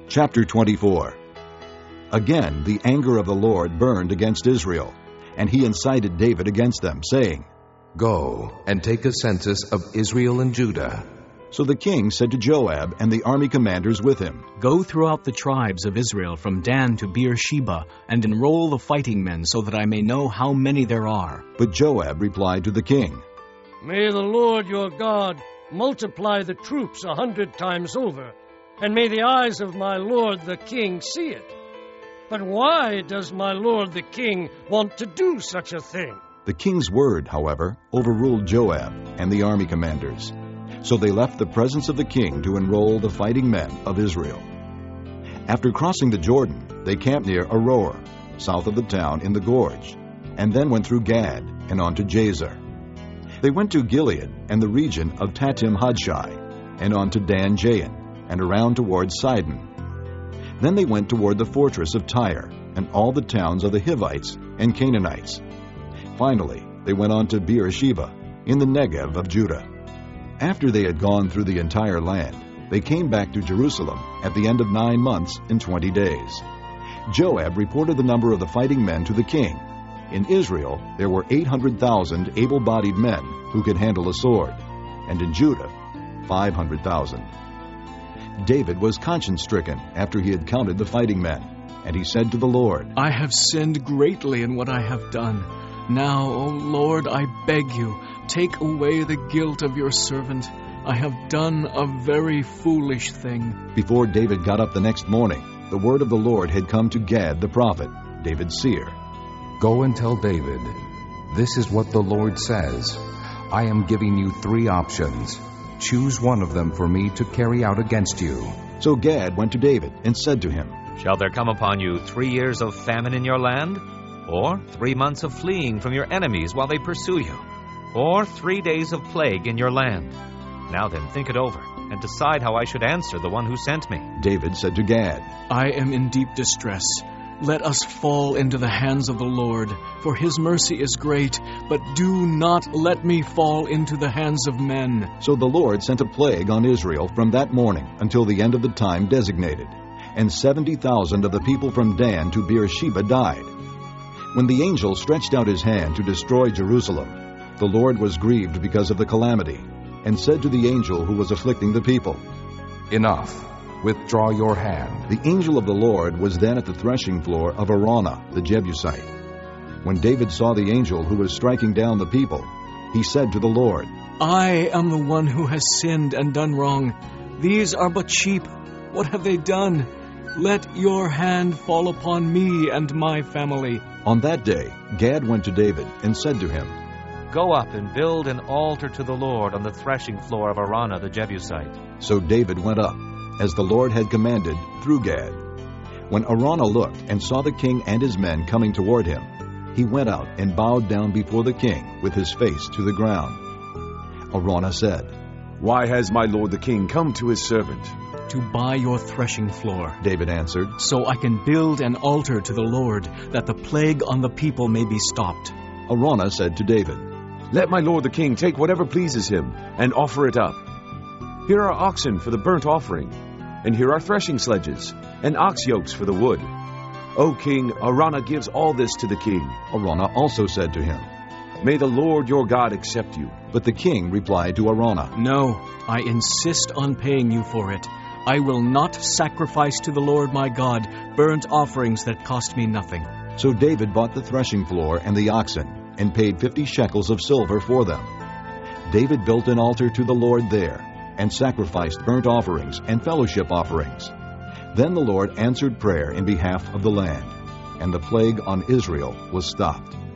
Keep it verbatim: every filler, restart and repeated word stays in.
Chapter twenty-four. Again the anger of the Lord burned against Israel, and he incited David against them, saying, Go and take a census of Israel and Judah. So the king said to Joab and the army commanders with him, Go throughout the tribes of Israel from Dan to Beersheba, and enroll the fighting men, so that I may know how many there are. But Joab replied to the king, May the Lord your God multiply the troops a hundred times over, and may the eyes of my lord the king see it. But why does my lord the king want to do such a thing? The king's word, however, overruled Joab and the army commanders. So they left the presence of the king to enroll the fighting men of Israel. After crossing the Jordan, they camped near Aroer, south of the town in the gorge, and then went through Gad and on to Jazer. They went to Gilead and the region of Tatim-Hodshai, and on to Dan-Jain, and around toward Sidon. Then they went toward the fortress of Tyre, and all the towns of the Hivites and Canaanites. Finally, they went on to Beersheba, in the Negev of Judah. After they had gone through the entire land, they came back to Jerusalem at the end of nine months and twenty days. Joab reported the number of the fighting men to the king. In Israel there were eight hundred thousand able-bodied men who could handle a sword, and in Judah five hundred thousand. David was conscience-stricken after he had counted the fighting men, and he said to the Lord, I have sinned greatly in what I have done. Now, O Lord, I beg you, take away the guilt of your servant. I have done a very foolish thing. Before David got up the next morning, the word of the Lord had come to Gad the prophet, David's seer. Go and tell David, this is what the Lord says. I am giving you three options. Choose one of them for me to carry out against you. So Gad went to David and said to him, Shall there come upon you three years of famine in your land? Or three months of fleeing from your enemies while they pursue you? Or three days of plague in your land? Now then, think it over, and decide how I should answer the one who sent me. David said to Gad, I am in deep distress. Let us fall into the hands of the Lord, for his mercy is great, but do not let me fall into the hands of men. So the Lord sent a plague on Israel from that morning until the end of the time designated, and seventy thousand of the people from Dan to Beersheba died. When the angel stretched out his hand to destroy Jerusalem, the Lord was grieved because of the calamity, and said to the angel who was afflicting the people, Enough. Withdraw your hand. The angel of the Lord was then at the threshing floor of Araunah the Jebusite. When David saw the angel who was striking down the people, he said to the Lord, I am the one who has sinned and done wrong. These are but sheep. What have they done? Let your hand fall upon me and my family. On that day Gad went to David and said to him, Go up and build an altar to the Lord on the threshing floor of Araunah the Jebusite. So David went up, as the Lord had commanded, through Gad. When Araunah looked and saw the king and his men coming toward him, he went out and bowed down before the king with his face to the ground. Araunah said, Why has my lord the king come to his servant? To buy your threshing floor, David answered, so I can build an altar to the Lord, that the plague on the people may be stopped. Araunah said to David, Let my lord the king take whatever pleases him, and offer it up. Here are oxen for the burnt offering, and here are threshing sledges, and ox yokes for the wood. O king, Araunah gives all this to the king. Araunah also said to him, May the Lord your God accept you. But the king replied to Araunah, No, I insist on paying you for it. I will not sacrifice to the Lord my God burnt offerings that cost me nothing. So David bought the threshing floor and the oxen, and paid fifty shekels of silver for them. David built an altar to the Lord there, and sacrificed burnt offerings and fellowship offerings. Then the Lord answered prayer in behalf of the land, and the plague on Israel was stopped.